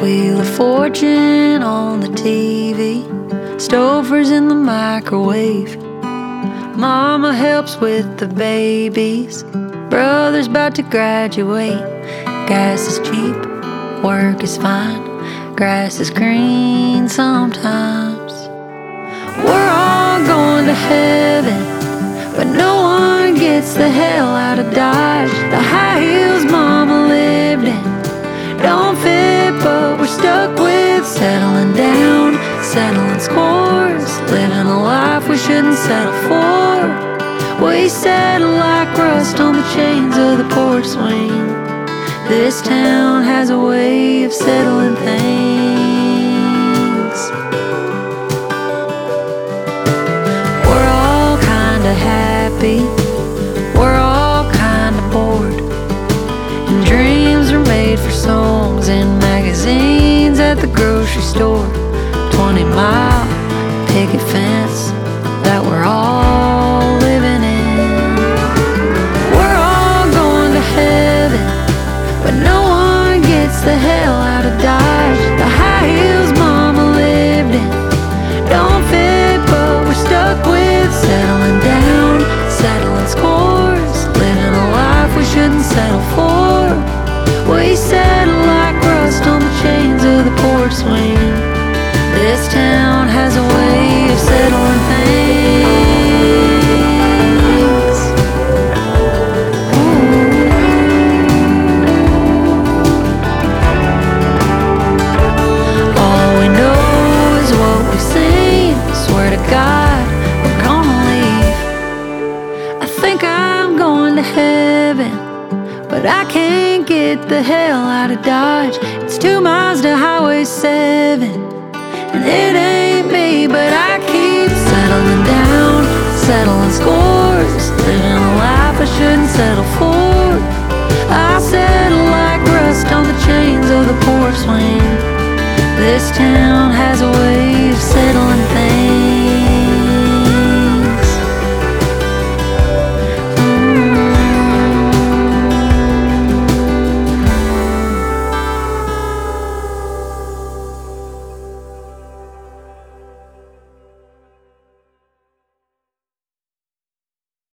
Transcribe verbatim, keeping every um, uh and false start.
Wheel of Fortune on the T V, Stouffer's in the microwave. Mama helps with the babies, brother's about to graduate. Gas is cheap, work is fine, grass is green sometimes. We're all going to heaven, but no one gets the hell out of Dodge. The high heels mama lived in don't fit, but we're stuck with settling down, settling scores, living a life we shouldn't settle for. We settle like rust on the chains of the porch swing. This town has a way of settling things. We're all kinda happy, we're all kinda bored, and dreams are made for songs and magazines at the grocery store. Twenty mile picket fence that we're all living in. We're all going to heaven, but no one gets the hell out of Dodge. The high heels mama lived in don't fit, but we're stuck with settling down, settling scores, living a life we shouldn't settle for. We settle like rust on the chains of the porch swing. This town has a way of settling things. Ooh. All we know is what we've seen. Swear to God, we're gonna leave. I think I'm going to heaven, but I can't get the hell out of Dodge. It's two miles to Highway seven, and it ain't me, but I keep settling down, settling scores, living a life I shouldn't settle for. I settle like rust on the chains of the porch swing. This town